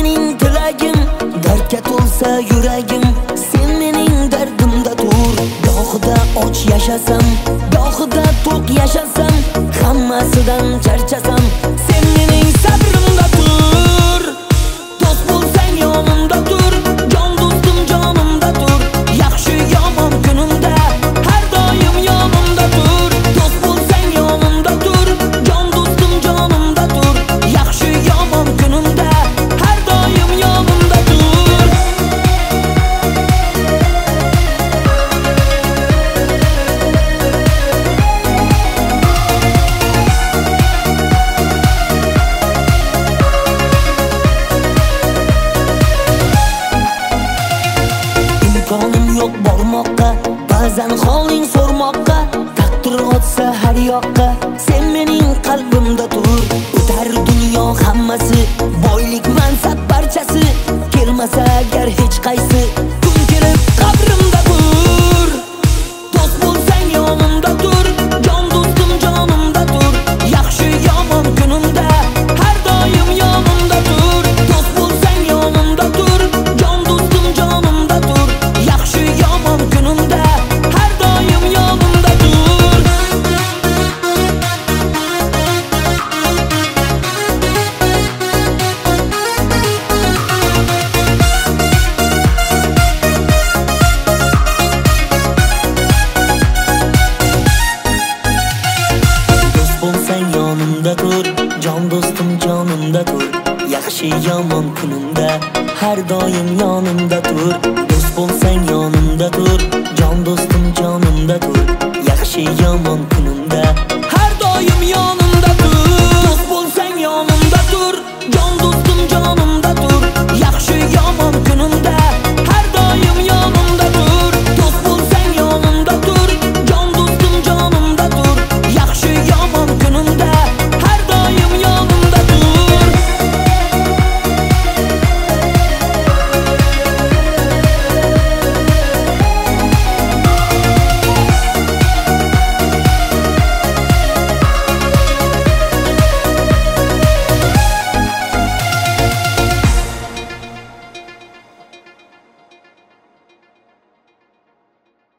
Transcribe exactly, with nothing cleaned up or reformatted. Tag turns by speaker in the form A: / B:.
A: mening tilagim, dardga to'lsa yuragim. Sen mening dardimda tur. Gohida och yashasam, gohida to'q yashasam, hammasidan charchasam, sen mening sabrimda tur. Do'st bo'lsang yonimda tur, jon do'stim jonimda tur. Yaxshi yomon kunimda har doim yonimda tur. Do'st bo'lsang yonimda tur, jon do'stim jonimda tur. Yaxshi yomon kunimda har doim yonimda tur. Imkonim yo'q bormoqqa, ba'zan holing so'rmoqqa. Taqdir otsa har yoqqa, sen mening qalbimda tur. O'tar dunyo hammasi, boylik mansab barchasi, kelmasa agar hech qaysi, kun kelib qabrimda tur. Do'st bo'lsang yonimda tur, jon do'stim jonimda tur. Yaxshi yomon kunimda har doim yonimda tur. Do'st bo'lsang yonimda tur, jon do'stim jonimda tur. Yaxshi yomon kunimda har doim yonimda tur. Do'st bo'lsang yonimda tur, jon do'stim jonimda tur. Yaxshi yomon kunimda har doim yonimda tur. Do'st bo'lsang yonimda tur, jon do'stim jonimda tur. Yaxshi yomon kunimda